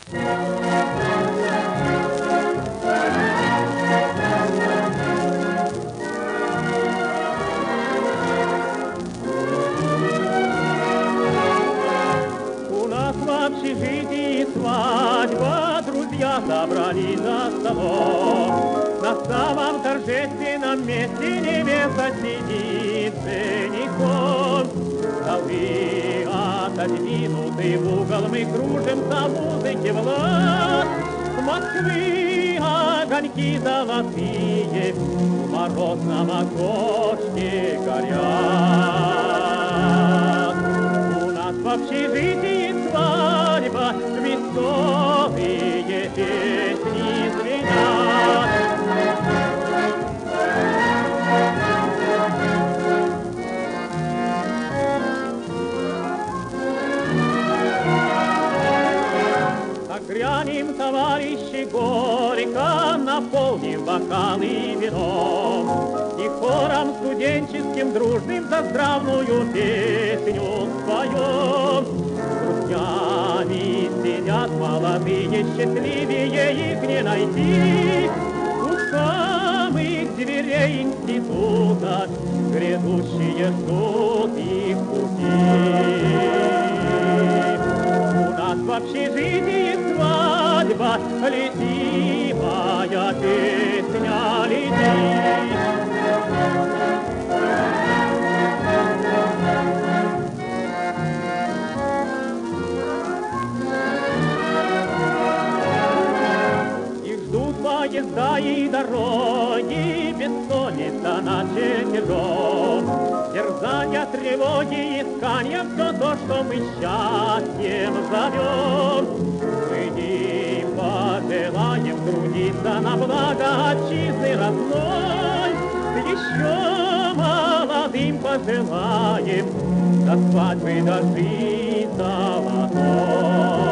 В общежитии свадьба, друзья собрались за столом. На самом торжественном месте невеста сидит женихом. Столы отодвинуты в угол, мы кружимся в музыке влад. Москвы огоньки золотые в морозном окошке горят. У нас в общежитии свадьба, веселые песни звенят. Грянем, товарищи, горько, наполнив бокалы вином, и хором студенческим дружным за здравную песню споем. Друзьями сидят молодые, счастливее их не найти. У самых дверей института грядущие ждут их пути. У нас в общежитии свадьба, летимая песня летит. Их ждут поезда и дороги, бессонница на чертежом. Терзания, тревоги, искания, все то, что мы счастьем зовем. Мы им пожелаем трудиться на благо отчизны родной. Еще молодым пожелаем до свадьбы дожить золотой.